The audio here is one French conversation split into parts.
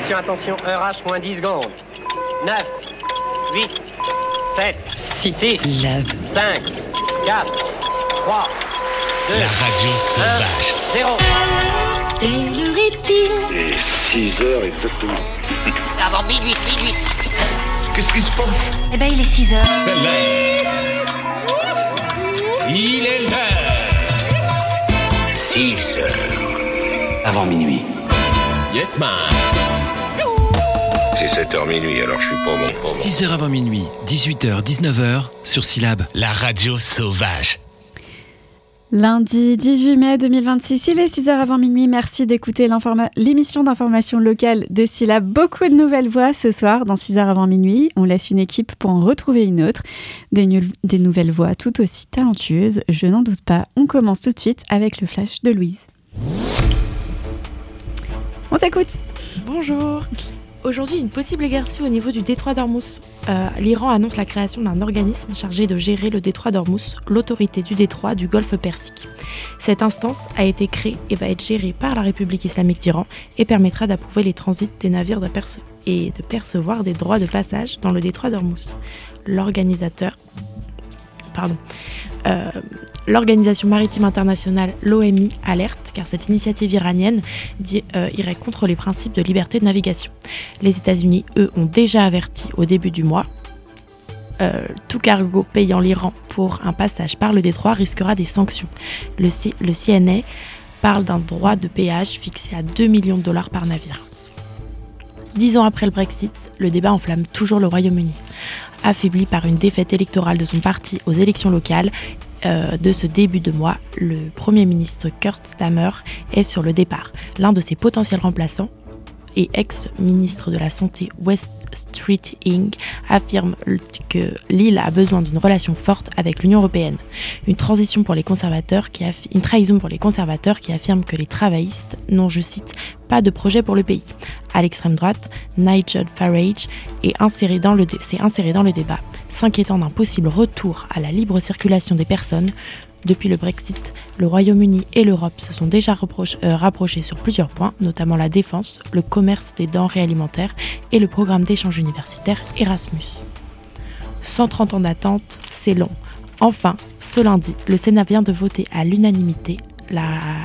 Attention, attention, heure H moins 10 secondes. 9, 8, 7, 6, 5, 4, 3, 2, la radio sauvage. 0. Quelle heure est-il ? Et 6 heures exactement. Avant minuit. Qu'est-ce qui se passe ? Eh ben, il est 6 heures. C'est l'heure. Il est l'heure. 6 heures. Avant minuit. Yes, man. C'est 7h minuit, alors je suis pas bon. 6h avant minuit, 18h, 19h, sur Syllab, la radio sauvage. Lundi 18 mai 2026, il est 6h avant minuit. Merci d'écouter l'émission d'information locale de Syllab. Beaucoup de nouvelles voix ce soir dans 6h avant minuit. On laisse une équipe pour en retrouver une autre. Des nouvelles voix tout aussi talentueuses, je n'en doute pas. On commence tout de suite avec le flash de Louise. On t'écoute. Bonjour. Aujourd'hui, une possible égarcie au niveau du détroit d'Ormuz. L'Iran annonce la création d'un organisme chargé de gérer le détroit d'Ormuz, l'autorité du détroit du Golfe Persique. Cette instance a été créée et va être gérée par la République islamique d'Iran et permettra d'approuver les transits des navires et de percevoir des droits de passage dans le détroit d'Ormuz. L'Organisation maritime internationale, l'OMI, alerte car cette initiative iranienne irait contre les principes de liberté de navigation. Les États-Unis, eux, ont déjà averti au début du mois. Tout cargo payant l'Iran pour un passage par le détroit risquera des sanctions. Le CNA parle d'un droit de péage fixé à 2 millions de dollars par navire. 10 ans après le Brexit, le débat enflamme toujours le Royaume-Uni. Affaibli par une défaite électorale de son parti aux élections locales de ce début de mois, le Premier ministre Keir Starmer est sur le départ. L'un de ses potentiels remplaçants et ex-ministre de la Santé West Street Inc. affirme que l'île a besoin d'une relation forte avec l'Union européenne. Une trahison pour les conservateurs qui affirment que les travaillistes n'ont, je cite, pas de projet pour le pays. À l'extrême droite, Nigel Farage s'est inséré dans le débat, s'inquiétant d'un possible retour à la libre circulation des personnes. Depuis le Brexit, le Royaume-Uni et l'Europe se sont déjà rapprochés sur plusieurs points, notamment la défense, le commerce des denrées alimentaires et le programme d'échange universitaire Erasmus. 130 ans d'attente, c'est long. Enfin, ce lundi, le Sénat vient de voter à l'unanimité la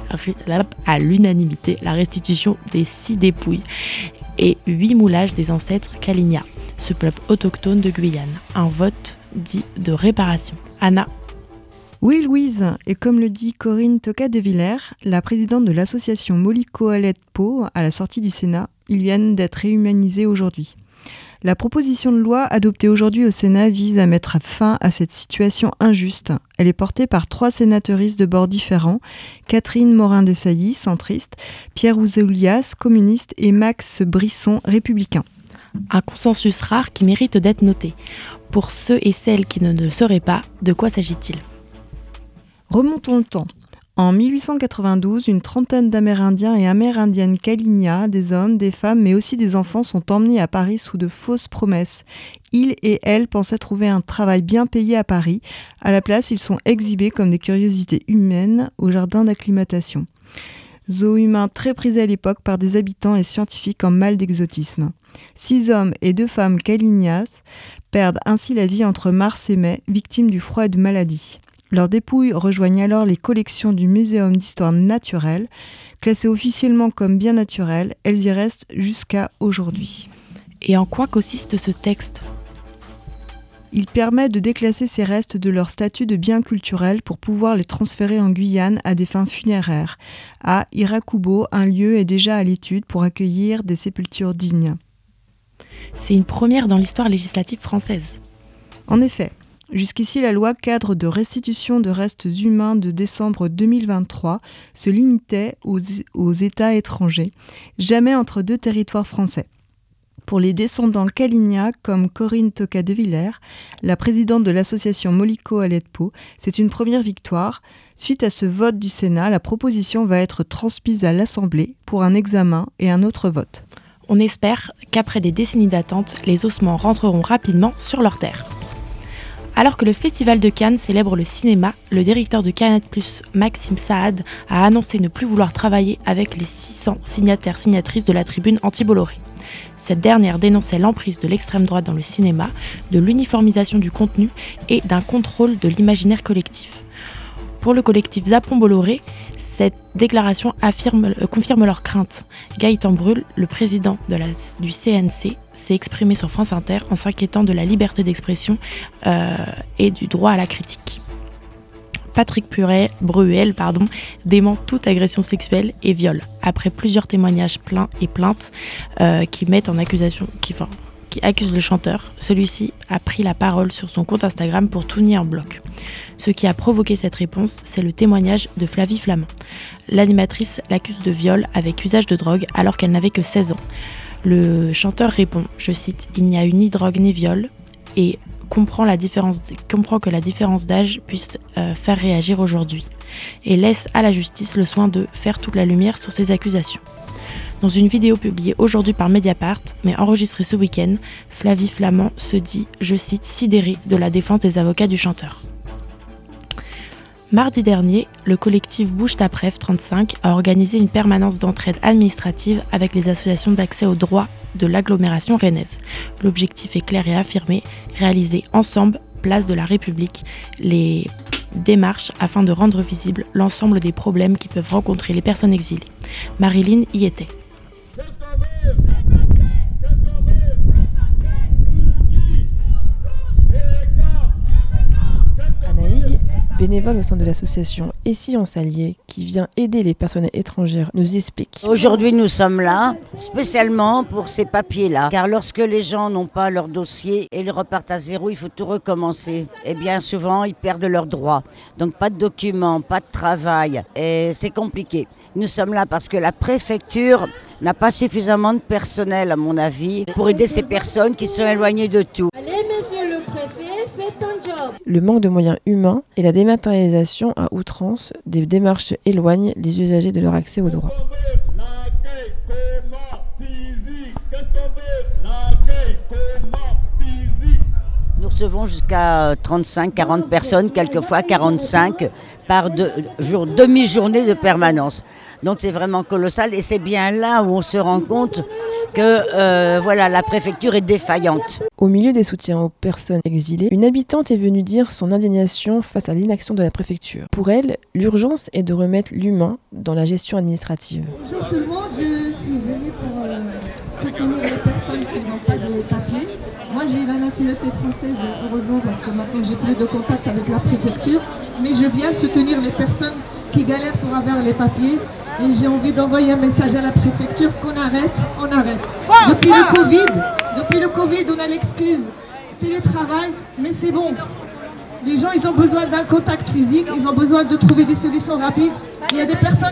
restitution des 6 dépouilles et 8 moulages des ancêtres Kalinia, ce peuple autochtone de Guyane. Un vote dit de réparation. Anna. Oui, Louise, et comme le dit Corinne Tocca-de-Villers, la présidente de l'association Moliko Aletpo, à la sortie du Sénat, ils viennent d'être réhumanisés aujourd'hui. La proposition de loi adoptée aujourd'hui au Sénat vise à mettre fin à cette situation injuste. Elle est portée par 3 sénateuristes de bords différents, Catherine Morin-Desailly, centriste, Pierre Ouzoulias, communiste, et Max Brisson, républicain. Un consensus rare qui mérite d'être noté. Pour ceux et celles qui ne le sauraient pas, de quoi s'agit-il ? Remontons le temps. En 1892, une trentaine d'Amérindiens et Amérindiennes Kalinia, des hommes, des femmes, mais aussi des enfants, sont emmenés à Paris sous de fausses promesses. Ils et elles pensaient trouver un travail bien payé à Paris. À la place, ils sont exhibés comme des curiosités humaines au jardin d'acclimatation. Zoo humain très prisé à l'époque par des habitants et scientifiques en mal d'exotisme. 6 hommes et 2 femmes Kalinias perdent ainsi la vie entre mars et mai, victimes du froid et de maladies. Leurs dépouilles rejoignent alors les collections du Muséum d'histoire naturelle. Classées officiellement comme bien naturelles, elles y restent jusqu'à aujourd'hui. Et en quoi consiste ce texte ? Il permet de déclasser ces restes de leur statut de biens culturels pour pouvoir les transférer en Guyane à des fins funéraires. À Irakubo, un lieu est déjà à l'étude pour accueillir des sépultures dignes. C'est une première dans l'histoire législative française. En effet. Jusqu'ici, la loi cadre de restitution de restes humains de décembre 2023 se limitait aux États étrangers, jamais entre 2 territoires français. Pour les descendants Kalinia, comme Corinne Tocca-de-Villers, la présidente de l'association Moliko Aletpo, c'est une première victoire. Suite à ce vote du Sénat, la proposition va être transmise à l'Assemblée pour un examen et un autre vote. On espère qu'après des décennies d'attente, les ossements rentreront rapidement sur leur terre. Alors que le Festival de Cannes célèbre le cinéma, le directeur de Canal+, Maxime Saad, a annoncé ne plus vouloir travailler avec les 600 signataires-signatrices de la tribune anti-Bolloré. Cette dernière dénonçait l'emprise de l'extrême droite dans le cinéma, de l'uniformisation du contenu et d'un contrôle de l'imaginaire collectif. Pour le collectif Zappons Bolloré, cette déclaration confirme leurs craintes. Gaëtan Brul, le président du CNC, s'est exprimé sur France Inter en s'inquiétant de la liberté d'expression et du droit à la critique. Patrick Bruel dément toute agression sexuelle et viol, après plusieurs témoignages et plaintes qui accusent le chanteur. Celui-ci a pris la parole sur son compte Instagram pour tout nier en bloc. Ce qui a provoqué cette réponse, c'est le témoignage de Flavie Flament. L'animatrice l'accuse de viol avec usage de drogue alors qu'elle n'avait que 16 ans. Le chanteur répond, je cite, « Il n'y a eu ni drogue ni viol » et comprend que la différence d'âge puisse faire réagir aujourd'hui et laisse à la justice le soin de faire toute la lumière sur ces accusations. Dans une vidéo publiée aujourd'hui par Mediapart, mais enregistrée ce week-end, Flavie Flament se dit, je cite, sidérée de la défense des avocats du chanteur. Mardi dernier, le collectif Bouge ta Préf 35 a organisé une permanence d'entraide administrative avec les associations d'accès aux droits de l'agglomération rennaise. L'objectif est clair et affirmé, réaliser ensemble, place de la République, les démarches afin de rendre visible l'ensemble des problèmes qui peuvent rencontrer les personnes exilées. Marilyn y était. Anaïg, bénévole au sein de l'association Et si on s'alliait, qui vient aider les personnes étrangères, nous explique. Aujourd'hui, nous sommes là spécialement pour ces papiers-là. Car lorsque les gens n'ont pas leur dossier et ils repartent à zéro, il faut tout recommencer. Et bien souvent, ils perdent leurs droits. Donc pas de documents, pas de travail. Et c'est compliqué. Nous sommes là parce que la préfecture n'a pas suffisamment de personnel, à mon avis, pour aider ces personnes qui sont éloignées de tout. Allez, monsieur le préfet, faites un job. Le manque de moyens humains et la dématérialisation à outrance des démarches éloignent les usagers de leur accès aux droits. Nous recevons jusqu'à 35-40 personnes, quelquefois 45 par demi-journée de permanence. Donc c'est vraiment colossal et c'est bien là où on se rend compte que la préfecture est défaillante. Au milieu des soutiens aux personnes exilées, une habitante est venue dire son indignation face à l'inaction de la préfecture. Pour elle, l'urgence est de remettre l'humain dans la gestion administrative. Bonjour tout le monde, je suis venue pour soutenir les personnes qui n'ont pas de papiers. Moi j'ai la nationalité française, heureusement, parce que maintenant j'ai plus de contact avec la préfecture, mais je viens soutenir les personnes qui galèrent pour avoir les papiers. Et j'ai envie d'envoyer un message à la préfecture qu'on arrête, on arrête. Depuis le Covid, on a l'excuse télétravail, mais c'est bon. Les gens, ils ont besoin d'un contact physique, ils ont besoin de trouver des solutions rapides. Il y a des personnes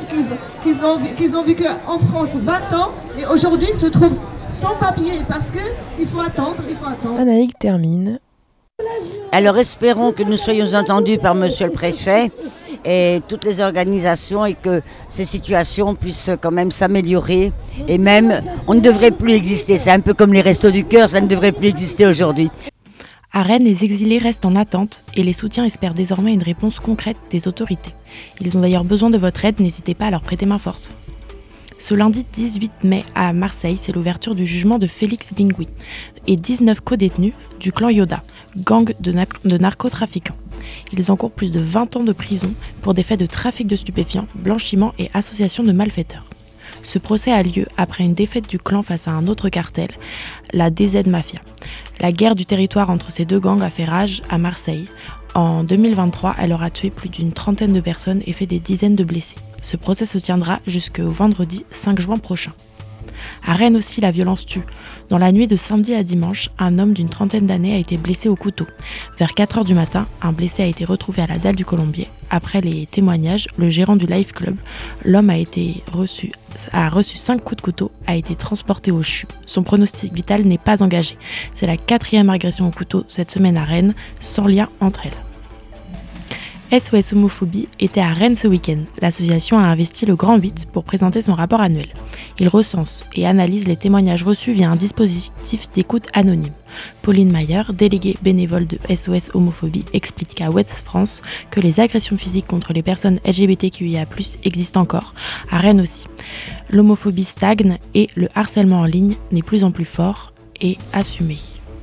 qui ont vécu en France 20 ans et aujourd'hui se trouvent sans papier parce qu'il faut attendre, Anaïg termine. Alors espérons que nous soyons entendus par monsieur le préfet et toutes les organisations et que ces situations puissent quand même s'améliorer et même on ne devrait plus exister. C'est un peu comme les Restos du Cœur, ça ne devrait plus exister aujourd'hui. À Rennes, les exilés restent en attente et les soutiens espèrent désormais une réponse concrète des autorités. Ils ont d'ailleurs besoin de votre aide, n'hésitez pas à leur prêter main forte. Ce lundi 18 mai à Marseille, c'est l'ouverture du jugement de Félix Bingui et 19 codétenus du clan Yoda, gang de narcotrafiquants. Ils encourent plus de 20 ans de prison pour des faits de trafic de stupéfiants, blanchiment et association de malfaiteurs. Ce procès a lieu après une défaite du clan face à un autre cartel, la DZ Mafia. La guerre du territoire entre ces deux gangs a fait rage à Marseille. En 2023, elle aura tué plus d'une trentaine de personnes et fait des dizaines de blessés. Ce procès se tiendra jusqu'au vendredi 5 juin prochain. À Rennes aussi, la violence tue. Dans la nuit de samedi à dimanche, un homme d'une trentaine d'années a été blessé au couteau. Vers 4h du matin, un blessé a été retrouvé à la dalle du Colombier. Après les témoignages, le gérant du Life Club, l'homme a reçu 5 coups de couteau, a été transporté au CHU. Son pronostic vital n'est pas engagé. C'est la 4e agression au couteau cette semaine à Rennes, sans lien entre elles. SOS Homophobie était à Rennes ce week-end. L'association a investi le Grand 8 pour présenter son rapport annuel. Il recense et analyse les témoignages reçus via un dispositif d'écoute anonyme. Pauline Mayer, déléguée bénévole de SOS Homophobie, explique à Ouest France que les agressions physiques contre les personnes LGBTQIA+ existent encore, à Rennes aussi. L'homophobie stagne et le harcèlement en ligne n'est plus en plus fort et assumé.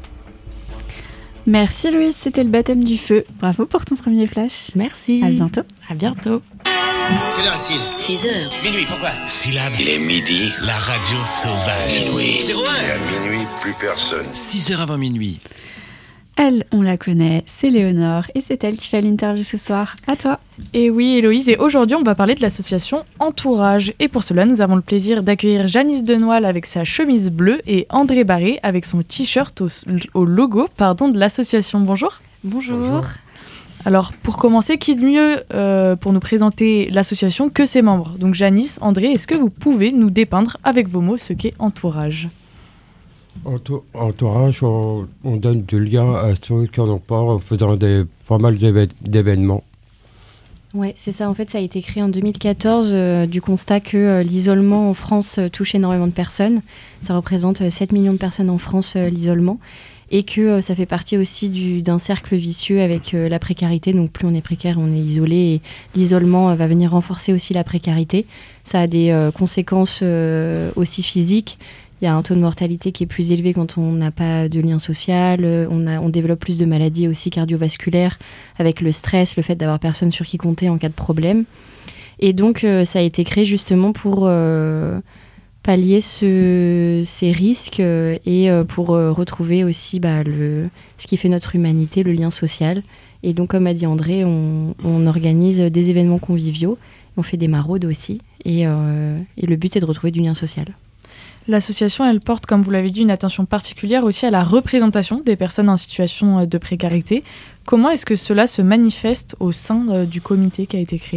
Merci Louise, c'était le baptême du feu. Bravo pour ton premier flash. Merci. À bientôt. À bientôt. Quelle heure est-il ? 6 heures. Minuit, pourquoi ? Syllabe. Il est midi. La radio sauvage. Minuit. 01. Et à minuit, plus personne. 6h avant minuit. Elle, on la connaît, c'est Léonore et c'est elle qui fait l'interview ce soir. À toi. Et oui, Héloïse, et aujourd'hui on va parler de l'association Entourage. Et pour cela, nous avons le plaisir d'accueillir Janice Denoile avec sa chemise bleue et André Barré avec son t-shirt au logo de l'association. Bonjour. Bonjour. Alors, pour commencer, qui de mieux pour nous présenter l'association que ses membres ? Donc Janice, André, est-ce que vous pouvez nous dépeindre avec vos mots ce qu'est Entourage ? Entourage, on donne du lien à ceux qui n'en ont pas en faisant pas mal d'événements. Ouais, c'est ça. En fait, ça a été créé en 2014 du constat que l'isolement en France touche énormément de personnes. Ça représente 7 millions de personnes en France, l'isolement. Et que ça fait partie aussi d'un cercle vicieux avec la précarité. Donc plus on est précaire, on est isolé. Et l'isolement va venir renforcer aussi la précarité. Ça a des conséquences aussi physiques. Il y a un taux de mortalité qui est plus élevé quand on n'a pas de lien social. On développe plus de maladies aussi cardiovasculaires avec le stress, le fait d'avoir personne sur qui compter en cas de problème. Et donc, ça a été créé justement pour pallier ces risques et pour retrouver aussi ce qui fait notre humanité, le lien social. Et donc, comme a dit André, on organise des événements conviviaux. On fait des maraudes aussi. Et le but est de retrouver du lien social. L'association, elle porte, comme vous l'avez dit, une attention particulière aussi à la représentation des personnes en situation de précarité. Comment est-ce que cela se manifeste au sein du comité qui a été créé ?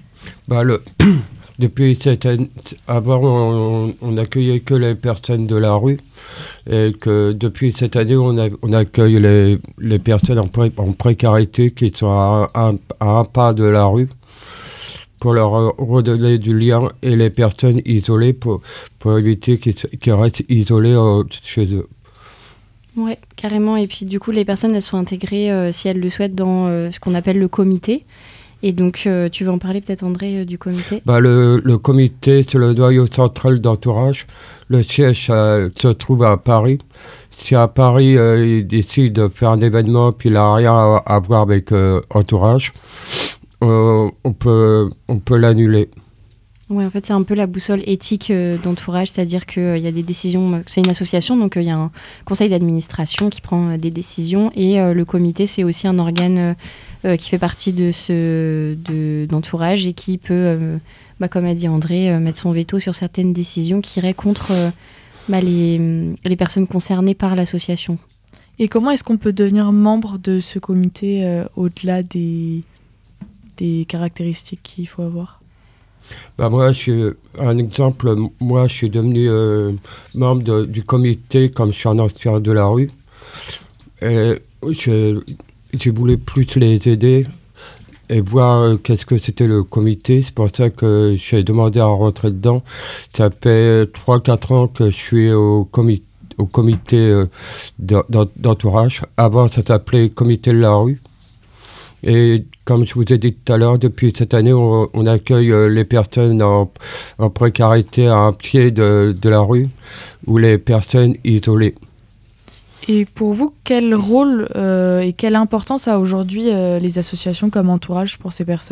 Depuis cette année, avant, on n'accueillait que les personnes de la rue. Et que depuis cette année, on accueille les personnes en précarité qui sont à un pas de la rue, pour leur redonner du lien, et les personnes isolées pour éviter qu'ils restent isolés chez eux. Oui, carrément. Et puis du coup, les personnes, elles sont intégrées, si elles le souhaitent, dans ce qu'on appelle le comité. Et donc, tu veux en parler peut-être, André, du comité ? Le comité, c'est le noyau central d'Entourage. Le siège se trouve à Paris. Si à Paris, ils décident de faire un événement puis il n'a rien à voir avec Entourage, on peut l'annuler. Oui, en fait, c'est un peu la boussole éthique d'Entourage, c'est-à-dire qu'il y a des décisions, c'est une association, donc il y a un conseil d'administration qui prend des décisions, et le comité, c'est aussi un organe qui fait partie d'Entourage et qui peut, comme a dit André, mettre son veto sur certaines décisions qui iraient contre les personnes concernées par l'association. Et comment est-ce qu'on peut devenir membre de ce comité au-delà des caractéristiques qu'il faut avoir ? Moi, je suis devenu membre du comité comme je suis un ancien de la rue. Et je voulais plus les aider et voir qu'est-ce que c'était le comité. C'est pour ça que j'ai demandé à rentrer dedans. Ça fait 3-4 ans que je suis au comité d'Entourage. Avant, ça s'appelait comité de la rue. Et comme je vous ai dit tout à l'heure, depuis cette année, on accueille les personnes en précarité à un pied de la rue, ou les personnes isolées. Et pour vous, quel rôle et quelle importance a aujourd'hui les associations comme Entourage pour ces personnes ?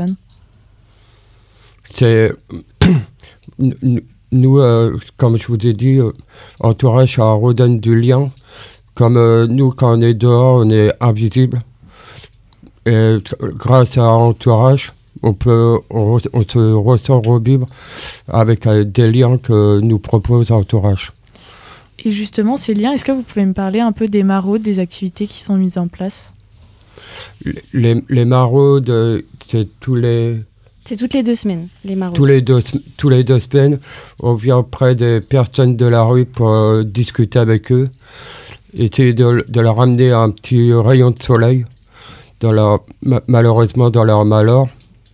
Nous, comme je vous ai dit, Entourage, ça redonne du lien. Comme nous, quand on est dehors, on est invisible. Et grâce à Entourage, on se ressent revivre avec des liens que nous propose Entourage. Et justement, ces liens, est-ce que vous pouvez me parler un peu des maraudes, des activités qui sont mises en place ? Les maraudes, c'est C'est toutes les 2 semaines, les maraudes. Tous les 2 semaines, on vient près des personnes de la rue pour discuter avec eux, essayer de leur amener un petit rayon de soleil. malheureusement dans leur malheur.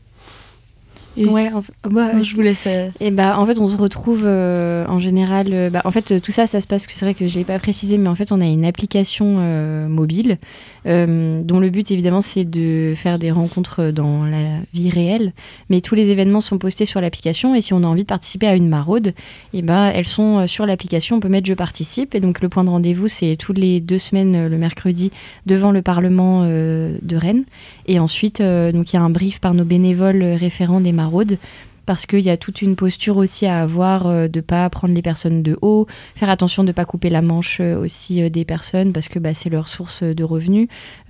Ouais, je vous laisse. Et en fait, on se retrouve en général. En fait, tout ça se passe. C'est vrai que je l'ai pas précisé, mais en fait, on a une application mobile dont le but, évidemment, c'est de faire des rencontres dans la vie réelle. Mais tous les événements sont postés sur l'application, et si on a envie de participer à une maraude, elles sont sur l'application. On peut mettre je participe, et donc le point de rendez-vous, c'est toutes les 2 semaines le mercredi devant le Parlement de Rennes. Et ensuite, donc il y a un brief par nos bénévoles référents des maraudes, parce qu'il y a toute une posture aussi à avoir, de ne pas prendre les personnes de haut, faire attention de ne pas couper la manche aussi des personnes, parce que c'est leur source de revenus,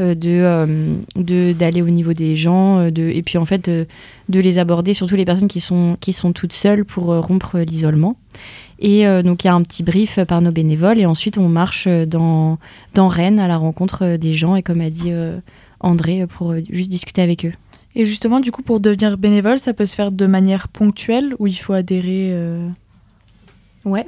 d'aller au niveau des gens, et puis en fait de les aborder, surtout les personnes qui sont toutes seules, pour rompre l'isolement. Et donc il y a un petit brief par nos bénévoles, et ensuite on marche dans Rennes à la rencontre des gens, et comme a dit André, pour juste discuter avec eux. Et justement, du coup, pour devenir bénévole, ça peut se faire de manière ponctuelle ou il faut adhérer Ouais,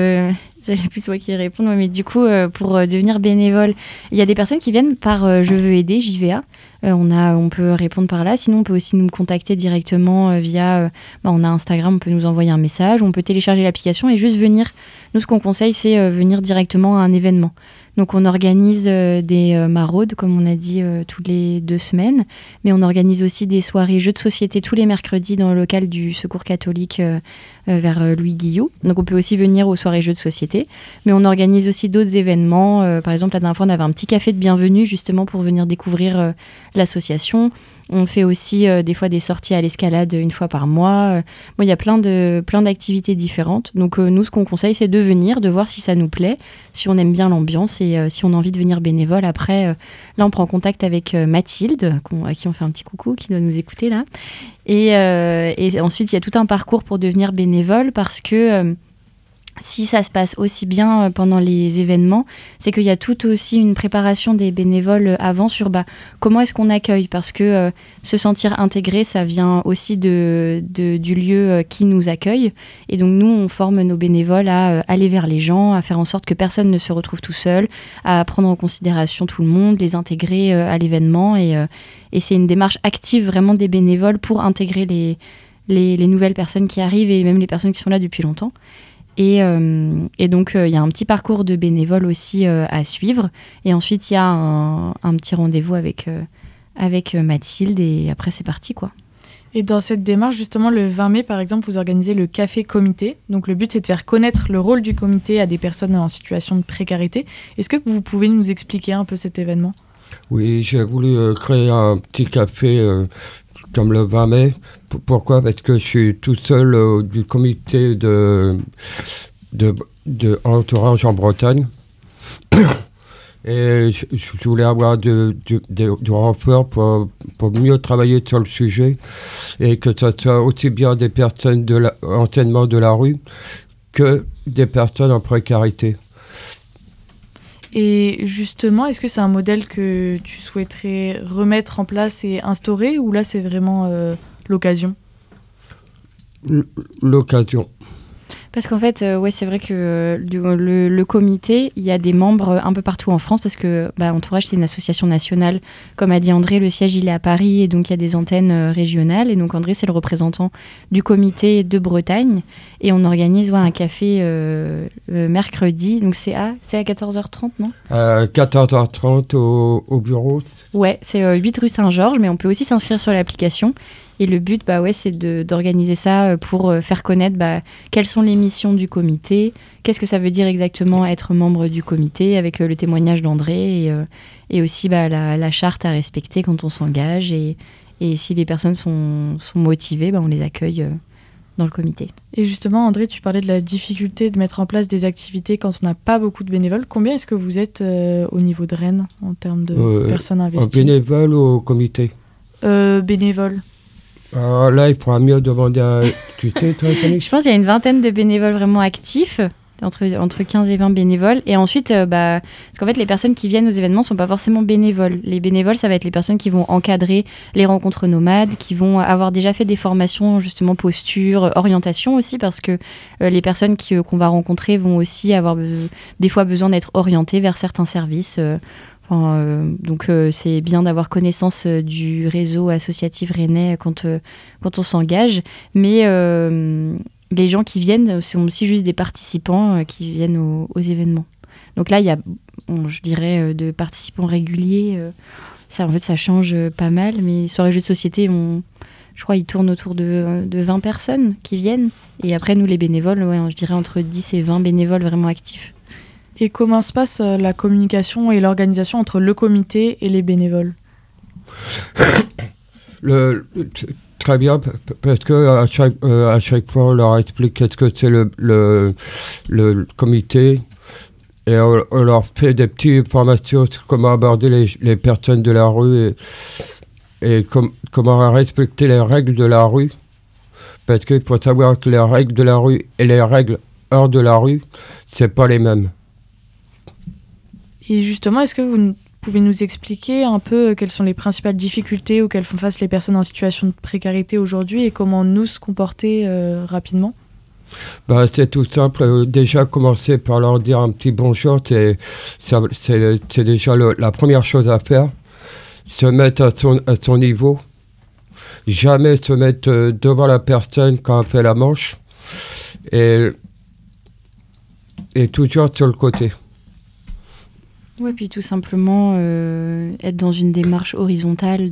c'est plus moi qui réponds, mais du coup, pour devenir bénévole, il y a des personnes qui viennent par Je veux aider, JVA. On peut répondre par là. Sinon, on peut aussi nous contacter directement via... on a Instagram, on peut nous envoyer un message, on peut télécharger l'application et juste venir. Nous, ce qu'on conseille, c'est venir directement à un événement. Donc on organise des maraudes, comme on a dit, toutes les 2 semaines, mais on organise aussi des soirées jeux de société tous les mercredis dans le local du Secours catholique vers Louis Guillou. Donc on peut aussi venir aux soirées jeux de société, mais on organise aussi d'autres événements. Par exemple, la dernière fois, on avait un petit café de bienvenue, justement pour venir découvrir l'association. On fait aussi des fois des sorties à l'escalade 1 fois par mois. Il y a plein d'activités différentes. Donc nous, ce qu'on conseille, c'est de venir, de voir si ça nous plaît, si on aime bien l'ambiance, et si on a envie de venir bénévole. Après, là, on prend contact avec Mathilde, à qui on fait un petit coucou, qui doit nous écouter là. Et ensuite, il y a tout un parcours pour devenir bénévole, parce que... si ça se passe aussi bien pendant les événements, c'est qu'il y a tout aussi une préparation des bénévoles avant sur comment est-ce qu'on accueille, parce que se sentir intégré, ça vient aussi du lieu qui nous accueille. Et donc nous, on forme nos bénévoles à aller vers les gens, à faire en sorte que personne ne se retrouve tout seul, à prendre en considération tout le monde, les intégrer à l'événement. Et c'est une démarche active vraiment des bénévoles pour intégrer les nouvelles personnes qui arrivent, et même les personnes qui sont là depuis longtemps. Et donc, il y a un petit parcours de bénévoles aussi à suivre. Et ensuite, il y a un petit rendez-vous avec Mathilde, et après, c'est parti, quoi. Et dans cette démarche, justement, le 20 mai, par exemple, vous organisez le Café Comité. Donc, le but, c'est de faire connaître le rôle du comité à des personnes en situation de précarité. Est-ce que vous pouvez nous expliquer un peu cet événement ? Oui, j'ai voulu créer un petit café comme le 20 mai. Pourquoi ? Parce que je suis tout seul du comité de entourage en Bretagne. Et je voulais avoir du renfort pour mieux travailler sur le sujet, et que ce soit aussi bien des personnes anciennement de la rue que des personnes en précarité. Et justement, est-ce que c'est un modèle que tu souhaiterais remettre en place et instaurer, ou là c'est vraiment l'occasion ? L'occasion. Parce qu'en fait, c'est vrai que le comité, il y a des membres un peu partout en France, parce que Entourage, c'est une association nationale. Comme a dit André, le siège, il est à Paris, et donc il y a des antennes régionales. Et donc André, c'est le représentant du comité de Bretagne. Et on organise un café mercredi. Donc c'est à 14h30, non ? 14h30 au bureau. Ouais, c'est 8 rue Saint-Georges, mais on peut aussi s'inscrire sur l'application. Et le but, c'est d'organiser ça pour faire connaître quelles sont les missions du comité, qu'est-ce que ça veut dire exactement être membre du comité, avec le témoignage d'André, et aussi la charte à respecter quand on s'engage. Et si les personnes sont motivées, on les accueille dans le comité. Et justement, André, tu parlais de la difficulté de mettre en place des activités quand on n'a pas beaucoup de bénévoles. Combien est-ce que vous êtes au niveau de Rennes en termes de personnes investies ? Bénévoles ou au comité ? Bénévoles. Alors là, il faudra mieux demander à... Tu sais, toi, Fanny ? Je pense qu'il y a une vingtaine de bénévoles vraiment actifs, entre 15 et 20 bénévoles. Et ensuite, parce qu'en fait, les personnes qui viennent aux événements ne sont pas forcément bénévoles. Les bénévoles, ça va être les personnes qui vont encadrer les rencontres nomades, qui vont avoir déjà fait des formations, justement, posture, orientation aussi, parce que les personnes qu'on va rencontrer vont aussi avoir des fois besoin d'être orientées vers certains services. Donc c'est bien d'avoir connaissance du réseau associatif rennais quand on s'engage, mais les gens qui viennent sont aussi juste des participants qui viennent aux événements. Donc là, il y a, je dirais, de participants réguliers. En fait, ça change pas mal, mais les soirées jeux de société, je crois, ils tournent autour de 20 personnes qui viennent. Et après, nous, les bénévoles, je dirais entre 10 et 20 bénévoles vraiment actifs. Et comment se passe la communication et l'organisation entre le comité et les bénévoles ? Très bien, parce qu'à chaque fois, on leur explique qu'est-ce que c'est le comité, et on leur fait des petites formations sur comment aborder les personnes de la rue et comment respecter les règles de la rue. Parce qu'il faut savoir que les règles de la rue et les règles hors de la rue, c'est pas les mêmes. Et justement, est-ce que vous pouvez nous expliquer un peu quelles sont les principales difficultés auxquelles font face les personnes en situation de précarité aujourd'hui et comment nous se comporter rapidement ? C'est tout simple. Déjà, commencer par leur dire un petit bonjour, c'est déjà la première chose à faire. Se mettre à son niveau. Jamais se mettre devant la personne quand elle fait la manche. Et toujours sur le côté. Oui, puis tout simplement être dans une démarche horizontale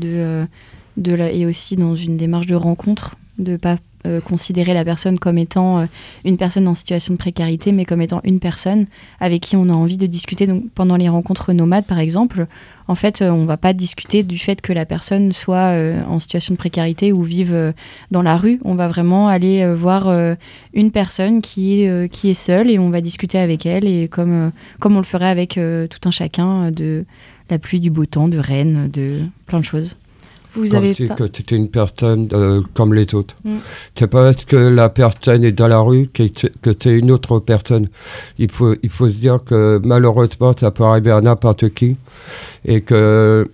et aussi dans une démarche de rencontre, de ne pas considérer la personne comme étant une personne en situation de précarité, mais comme étant une personne avec qui on a envie de discuter. Donc, pendant les rencontres nomades, par exemple, en fait, on ne va pas discuter du fait que la personne soit en situation de précarité ou vive dans la rue. On va vraiment aller voir une personne qui est seule et on va discuter avec elle, et comme on le ferait avec tout un chacun, de la pluie, du beau temps, de Rennes, de plein de choses. Vous avez que tu es une personne comme les autres. C'est pas parce que la personne est dans la rue que tu es une autre personne. Il faut se dire que malheureusement, ça peut arriver à n'importe qui et que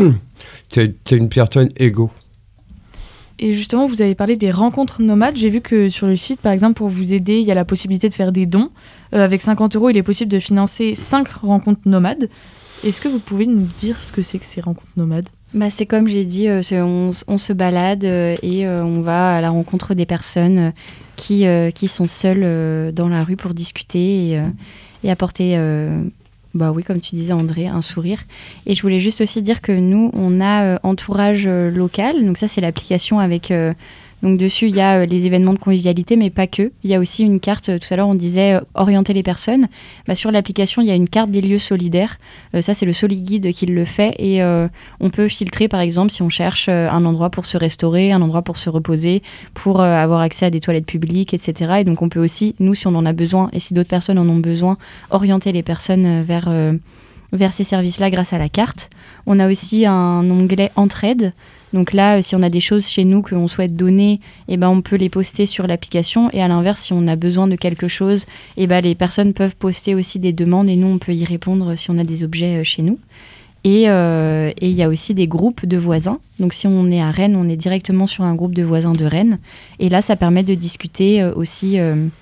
tu es une personne égaux. Et justement, vous avez parlé des rencontres nomades. J'ai vu que sur le site, par exemple, pour vous aider, il y a la possibilité de faire des dons. Avec 50 €, il est possible de financer 5 rencontres nomades. Est-ce que vous pouvez nous dire ce que c'est que ces rencontres nomades ? C'est comme j'ai dit, on se balade et on va à la rencontre des personnes qui sont seules dans la rue pour discuter et apporter, oui, comme tu disais André, un sourire. Et je voulais juste aussi dire que nous, on a Entourage local. Donc ça, c'est l'application avec... Donc dessus, il y a les événements de convivialité, mais pas que. Il y a aussi une carte, tout à l'heure on disait orienter les personnes. Sur l'application, il y a une carte des lieux solidaires. Ça, c'est le SoliGuide qui le fait. Et on peut filtrer, par exemple, si on cherche un endroit pour se restaurer, un endroit pour se reposer, pour avoir accès à des toilettes publiques, etc. Et donc on peut aussi, nous, si on en a besoin, et si d'autres personnes en ont besoin, orienter les personnes vers ces services-là grâce à la carte. On a aussi un onglet Entraide. Donc là, si on a des choses chez nous qu'on souhaite donner, on peut les poster sur l'application. Et à l'inverse, si on a besoin de quelque chose, les personnes peuvent poster aussi des demandes et nous, on peut y répondre si on a des objets chez nous. Et il y a aussi des groupes de voisins. Donc si on est à Rennes, on est directement sur un groupe de voisins de Rennes. Et là, ça permet de discuter aussi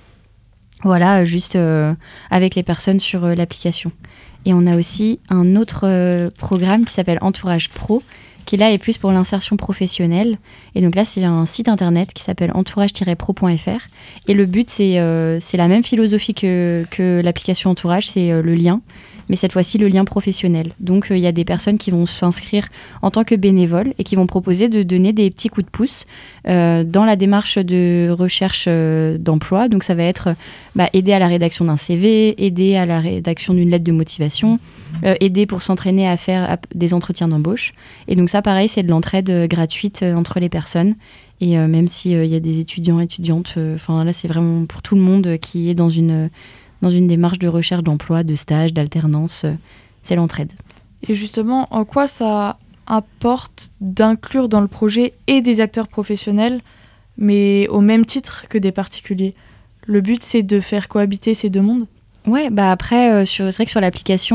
juste avec les personnes sur l'application. Et on a aussi un autre programme qui s'appelle Entourage Pro, qui là est plus pour l'insertion professionnelle. Et donc là, c'est un site internet qui s'appelle entourage-pro.fr. Et le but, c'est la même philosophie que l'application Entourage, c'est le lien. Mais cette fois-ci, le lien professionnel. Donc, il y a des personnes qui vont s'inscrire en tant que bénévoles et qui vont proposer de donner des petits coups de pouce dans la démarche de recherche d'emploi. Donc, ça va être aider à la rédaction d'un CV, aider à la rédaction d'une lettre de motivation, aider pour s'entraîner à faire des entretiens d'embauche. Et donc, ça, pareil, c'est de l'entraide gratuite entre les personnes. Et même s'il y a des étudiants, étudiantes, là, c'est vraiment pour tout le monde qui est dans une démarche de recherche d'emploi, de stage, d'alternance, c'est l'entraide. Et justement, en quoi ça apporte d'inclure dans le projet et des acteurs professionnels, mais au même titre que des particuliers ? Le but, c'est de faire cohabiter ces deux mondes ? Ouais, après, c'est vrai que sur l'application,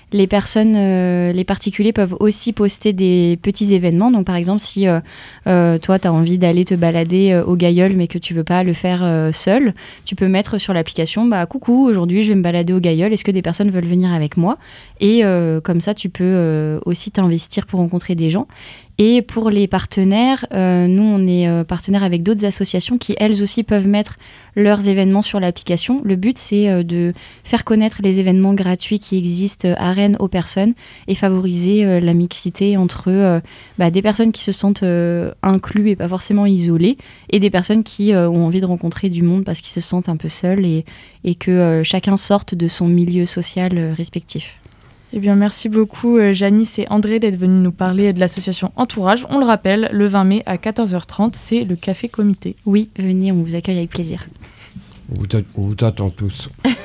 les particuliers peuvent aussi poster des petits événements. Donc par exemple, si toi, tu as envie d'aller te balader au Gailleul, mais que tu veux pas le faire seul, tu peux mettre sur l'application « Coucou, aujourd'hui, je vais me balader au Gailleul. Est-ce que des personnes veulent venir avec moi ?» Et comme ça, tu peux aussi t'investir pour rencontrer des gens. Et pour les partenaires, nous, on est partenaires avec d'autres associations qui, elles aussi, peuvent mettre leurs événements sur l'application. Le but, c'est de faire connaître les événements gratuits qui existent à Rennes aux personnes et favoriser la mixité entre des personnes qui se sentent inclus et pas forcément isolées et des personnes qui ont envie de rencontrer du monde parce qu'ils se sentent un peu seuls et que chacun sorte de son milieu social respectif. Eh bien, merci beaucoup Janice et André d'être venus nous parler de l'association Entourage. On le rappelle, le 20 mai à 14h30, c'est le Café Comité. Oui, venez, on vous accueille avec plaisir. On vous attend tous.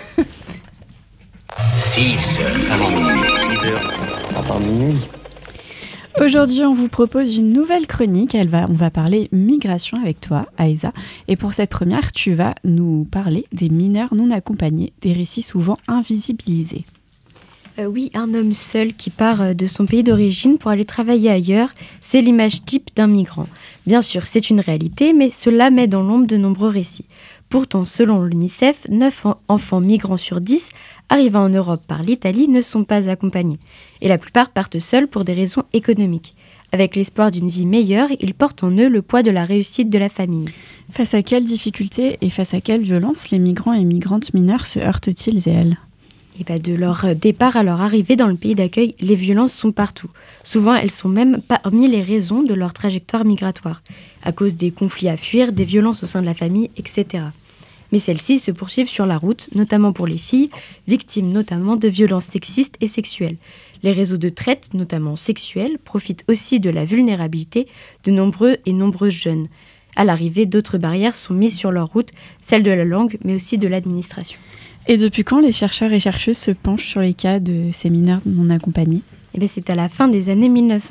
6 avant minuit, 6 heures avant minuit. Aujourd'hui, on vous propose une nouvelle chronique. On va parler migration avec toi, Aïza. Et pour cette première, tu vas nous parler des mineurs non accompagnés, des récits souvent invisibilisés. Oui, un homme seul qui part de son pays d'origine pour aller travailler ailleurs, c'est l'image type d'un migrant. Bien sûr, c'est une réalité, mais cela met dans l'ombre de nombreux récits. Pourtant, selon l'UNICEF, 9 enfants migrants sur 10 arrivant en Europe par l'Italie ne sont pas accompagnés. Et la plupart partent seuls pour des raisons économiques. Avec l'espoir d'une vie meilleure, ils portent en eux le poids de la réussite de la famille. Face à quelles difficultés et face à quelles violences les migrants et migrantes mineurs se heurtent-ils et elles ? De leur départ à leur arrivée dans le pays d'accueil, les violences sont partout. Souvent, elles sont même parmi les raisons de leur trajectoire migratoire, à cause des conflits à fuir, des violences au sein de la famille, etc. Mais celles-ci se poursuivent sur la route, notamment pour les filles, victimes notamment de violences sexistes et sexuelles. Les réseaux de traite, notamment sexuels, profitent aussi de la vulnérabilité de nombreux et nombreuses jeunes. À l'arrivée, d'autres barrières sont mises sur leur route, celles de la langue, mais aussi de l'administration. Et depuis quand les chercheurs et chercheuses se penchent sur les cas de ces mineurs non accompagnés ? C'est à la fin des années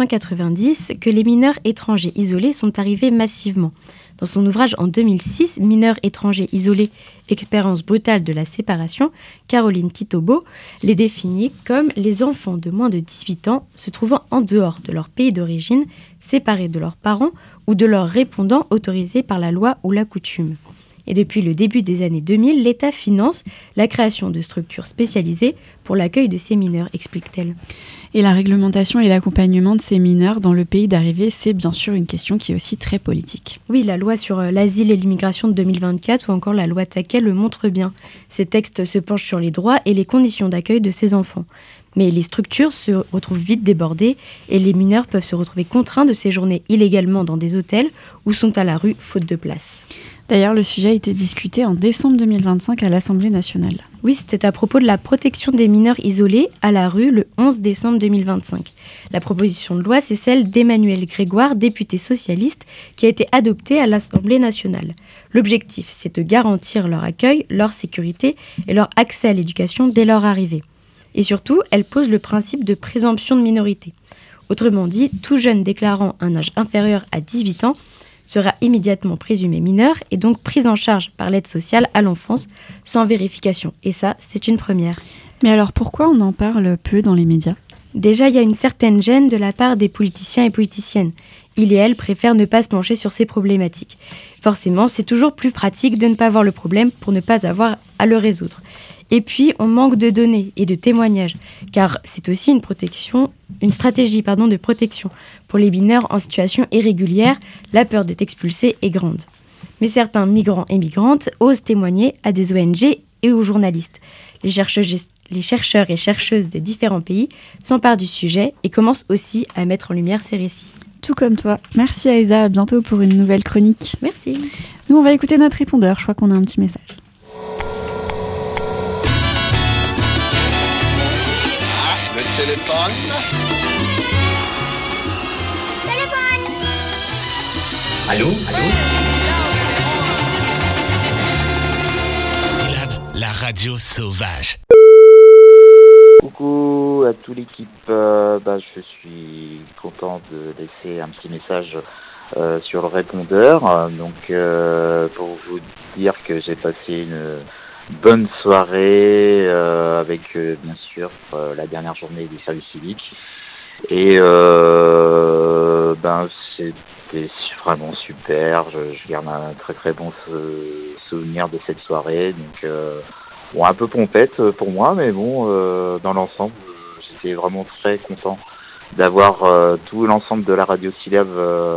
1990 que les mineurs étrangers isolés sont arrivés massivement. Dans son ouvrage en 2006, Mineurs étrangers isolés, expérience brutale de la séparation, Caroline Titobo les définit comme les enfants de moins de 18 ans se trouvant en dehors de leur pays d'origine, séparés de leurs parents ou de leurs répondants autorisés par la loi ou la coutume. Et depuis le début des années 2000, l'État finance la création de structures spécialisées pour l'accueil de ces mineurs, explique-t-elle. Et la réglementation et l'accompagnement de ces mineurs dans le pays d'arrivée, c'est bien sûr une question qui est aussi très politique. Oui, la loi sur l'asile et l'immigration de 2024 ou encore la loi Taquet le montrent bien. Ces textes se penchent sur les droits et les conditions d'accueil de ces enfants. Mais les structures se retrouvent vite débordées et les mineurs peuvent se retrouver contraints de séjourner illégalement dans des hôtels ou sont à la rue faute de place. D'ailleurs, le sujet a été discuté en décembre 2025 à l'Assemblée nationale. Oui, c'était à propos de la protection des mineurs isolés à la rue le 11 décembre 2025. La proposition de loi, c'est celle d'Emmanuel Grégoire, député socialiste, qui a été adoptée à l'Assemblée nationale. L'objectif, c'est de garantir leur accueil, leur sécurité et leur accès à l'éducation dès leur arrivée. Et surtout, elle pose le principe de présomption de minorité. Autrement dit, tout jeune déclarant un âge inférieur à 18 ans sera immédiatement présumé mineur et donc pris en charge par l'aide sociale à l'enfance sans vérification. Et ça, c'est une première. Mais alors pourquoi on en parle peu dans les médias ? Déjà, il y a une certaine gêne de la part des politiciens et politiciennes. Ils et elles préfèrent ne pas se pencher sur ces problématiques. Forcément, c'est toujours plus pratique de ne pas voir le problème pour ne pas avoir à le résoudre. Et puis, on manque de données et de témoignages, car c'est aussi une stratégie de protection. Pour les mineurs en situation irrégulière, la peur d'être expulsés est grande. Mais certains migrants et migrantes osent témoigner à des ONG et aux journalistes. Les chercheurs et chercheuses des différents pays s'emparent du sujet et commencent aussi à mettre en lumière ces récits. Tout comme toi. Merci Aïza, à bientôt pour une nouvelle chronique. Merci. Nous, on va écouter notre répondeur, je crois qu'on a un petit message. Téléphone. Allô? Syllab, la radio sauvage. Coucou à toute l'équipe, je suis content de laisser un petit message sur le répondeur. Pour vous dire que j'ai passé bonne soirée avec bien sûr la dernière journée du service civique. Et c'était vraiment super. Je garde un très très bon souvenir de cette soirée. Donc un peu pompette pour moi, mais bon, dans l'ensemble, j'étais vraiment très content d'avoir tout l'ensemble de la radio Silab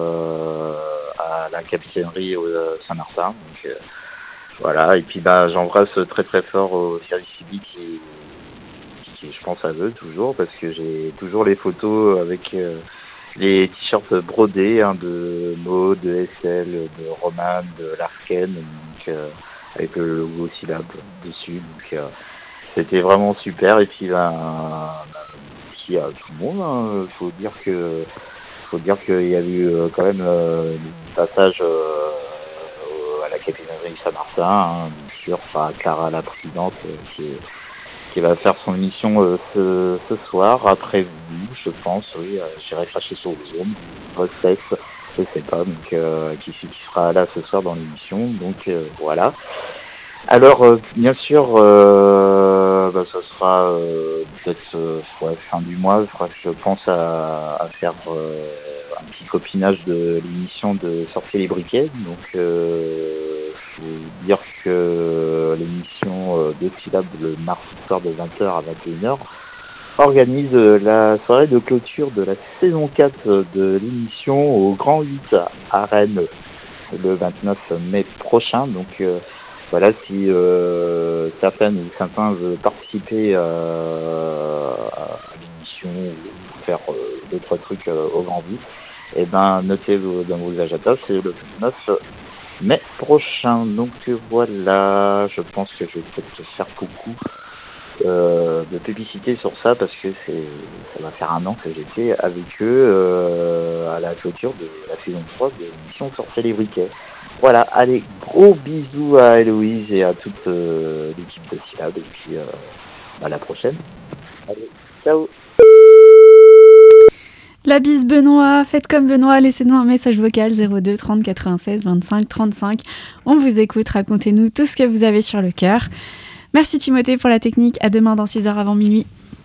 à la capitainerie Saint-Martin. Donc voilà, et puis j'embrasse très très fort au service civique qui je pense à eux toujours, parce que j'ai toujours les photos avec les t-shirts brodés de Maud, de Estelle, de Roman, de Larken, donc avec le logo Silab dessus. Donc c'était vraiment super. Et puis merci à tout le monde. Faut dire qu'il y a eu quand même un passage à la capitainerie Saint-Martin, bien sûr, par Clara la présidente qui va faire son émission ce soir, après vous, je pense, oui, j'irai cracher sur Zoom, recette, je sais pas, donc qui sera là ce soir dans l'émission, donc voilà. Alors, bien sûr, ça sera peut-être fin du mois, je pense à faire un petit copinage de l'émission de Sorcier les briquets, donc faut dire que l'émission de Silab le mardi soir de 20h à 21h organise la soirée de clôture de la saison 4 de l'émission au Grand 8 à Rennes le 29 mai prochain. Donc voilà, si certaines ou certains veulent participer à l'émission ou faire 2-3 trucs au Grand 8, notez dans vos agendas, c'est le 29 mai prochain. Donc voilà, je pense que je vais peut-être faire beaucoup de publicité sur ça, parce que ça va faire 1 an que j'étais avec eux à la clôture de la saison 3 de l'émission Sorcier les briquets. Voilà, allez, gros bisous à Héloïse et à toute l'équipe de Silab, et puis à la prochaine. Allez, ciao. La bise Benoît, faites comme Benoît, laissez-nous un message vocal 02 30 96 25 35. On vous écoute, racontez-nous tout ce que vous avez sur le cœur. Merci Timothée pour la technique, à demain dans 6h avant minuit.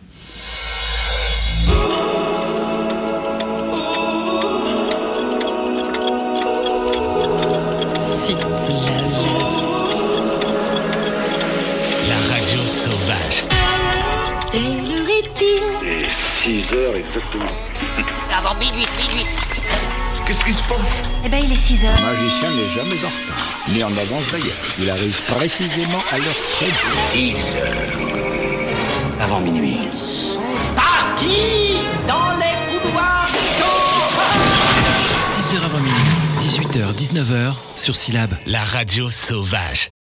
La radio sauvage. Et le rythme. Et 6h exactement. Avant minuit. Qu'est-ce qui se passe? Eh ben, il est 6h. Le magicien n'est jamais en retard, ni en avance d'ailleurs. Il arrive précisément à l'heure très 6h avant minuit. Ils sont partis dans les couloirs du temps. 6h avant minuit, 18h, 19h, sur Silab, la radio sauvage.